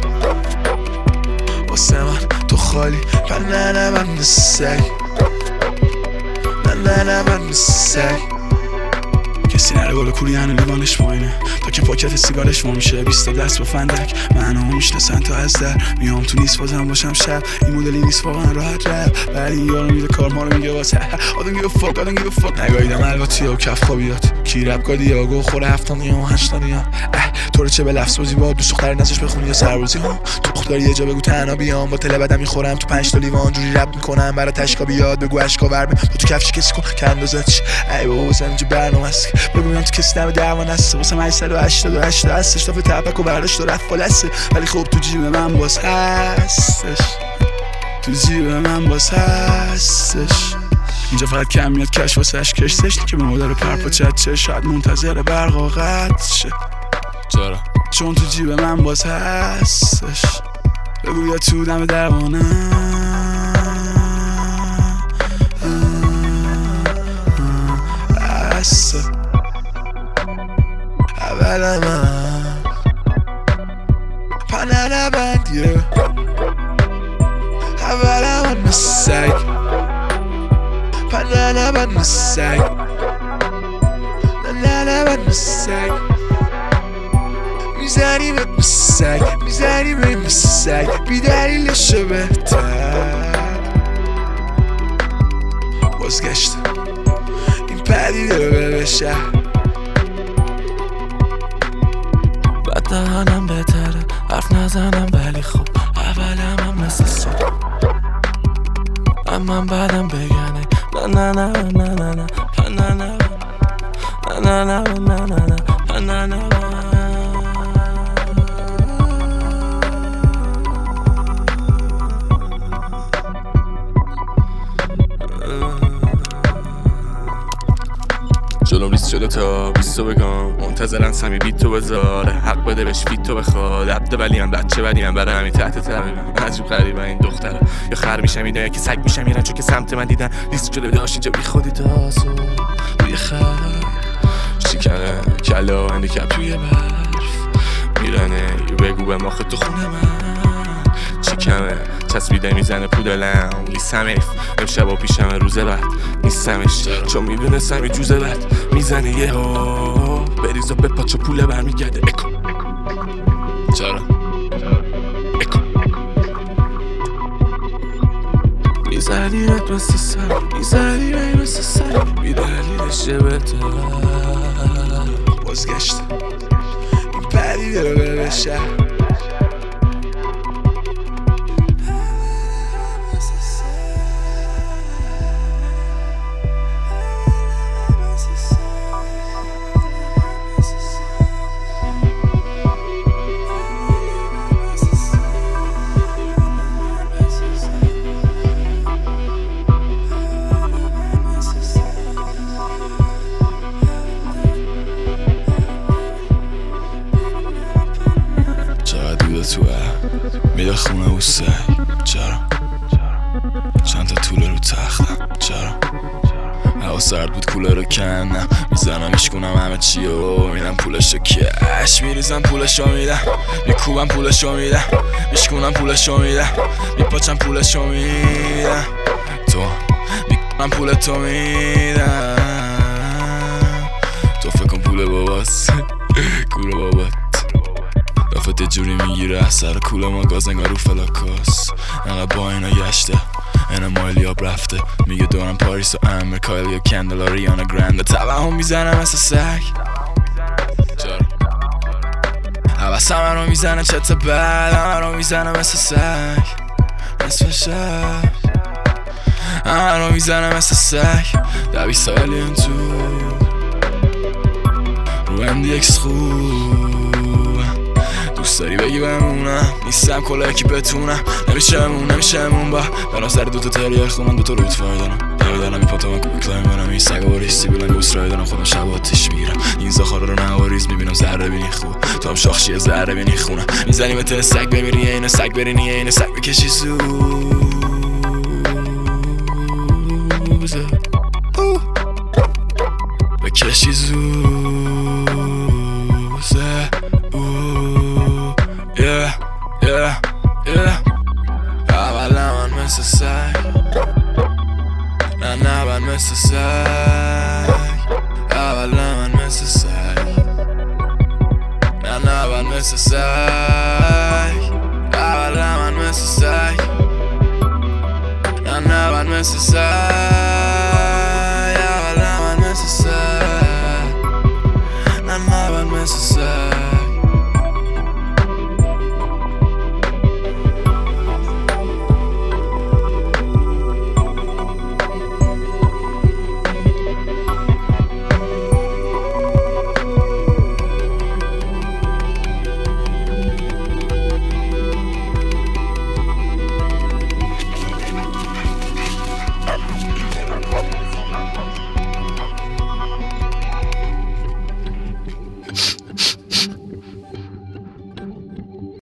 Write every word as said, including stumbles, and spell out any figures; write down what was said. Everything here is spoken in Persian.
واسه من تو خالی من نه نه من مثل نه نه نه من مثل کسی نره بالا کوری هنو لیوانش پایینه تا که پاکت سیگارش ما میشه بیست تا دست با فندک منو میشناسن تا از در میام تو نیست بازم باشم شب این مدلی نیست واقعا راحت رب بعد این یارو میده کار ما رو میگه واسه آدم گیو فاک آدم گیو فاک نگاهیدم الواتی و کف خوابیات کی رب گادی یا گو خوره هفتانی یا هشتانی ها تو رو چه به لفظ بازی با دوست دختر نزش بخونی یا سربازی ها تو دختری یه جا بگو تنها بیام با تله بدم میخورم تو پنج تا لیوان جوری رب میکنم برات تشکا بیاد بگو اشکا ورم تو تو کفش کسی کن که اندازتش ای بابا واسه اینجا برنامه‌ست بگویم تو کسی دم درمان هست واسه هشتصد و هشتاد و هشت هستش تا تپک و برداشت و رفت فالسه ولی خب تو جیب من باز هستش تو جیب من باز هستش اینجا فقط کم میاد کش واسه اش کشتش که به مادر پرپا چت چه شاید منتظر برقا قطع شه چرا؟ چون تو جیب من باز هستش بگو یا تو دم درمانم هسته اول من پنه نبند یه اول من مسک پنه نبند مسک نه نبند مسک میزنی به مسک میزنی به مسک بی دلیلشو بهتر بازگشت این پدیده رو به شهر بد دهنم بهتره حرف نزنم ولی خب اولم هم مثل صبح اما بعدم بگنه نه نه نه نه نه نه نه نه نه نه نه نه نه نه نه جلوم ریست شده تا بیستو بگم منتظرن سمی بیت تو بذاره حق بده بهش فیت تو بخواد عبده ولی هم بچه ولی هم برای همین تحت تقریبا عجیب غریبه این دختره یا خر میشم اینا یا که سگ میشم میرن چون که سمت من دیدن ریست شده داشت اینجا بی خودی تاسو روی خر شکنه کلا هندیکپ توی برف میرنه یه بگو به ماخه تو خونه من چی کمه تصویده میزنه پودلم لیسم ایف امشب و پیشم روزه بعد نیستمش چون میدونستم یه جوزه بعد میزنه یه ها بریز و بپاچ و پوله برمیگرده اکو چرا اکو میزنی رد مثل سر میزنی رد مثل سر بیدلیلش بهتر بازگشت این پدیده رو به شهر توه میده خونه و سگ چرا چند تا طوله رو تختم چرا هوا سرد بود کوله رو کنم میزنم میشکنم همه چی و میدم پولشو کش میریزم پولشو میدم میکوبم پولشو میدم میشکنم پولشو میدم میپاچم پولشو میدم تو میکنم پولتو میدم تو فکر کن پول باباست کوله بابات دافت یه جوری میگیره سر کوله ما گاز انگار رو فلاکاس انقدر با اینا گشته اینا مایلی آب رفته میگه دورم پاریس و امریکایل یا کندل و ریانا گرنده طبعا هم میزنه مثل سگ چرا حوث همه رو میزنه چت بد همه رو میزنه مثل سگ نصف شب همه رو میزنه مثل سگ دوی سالی اون تو رو ام دی اکس خوب دوست داری بگی بمونم نیستم کلا کی بتونم نمیشمون نمیشمون با برام سر دوتا تریر خونم دوتا روت فای دارم دار دارم میپاتم من کوبی کلایم برم این سگ و ریستی بلن گوست رای دارم خودم شب آتیش میرم این زخارا رو نواریز میبینم ذره بینی خوب تو هم شاخشی ذره بینی خونم میزنی به تن سگ بمیری اینه سگ برینی اینه سگ بکشی زوزه بکشی زوزه Yeah, yeah, yeah, yeah. اول من مثل سگ نه نه من مثل سگ اول من مثل سگ نه نه من مثل سگ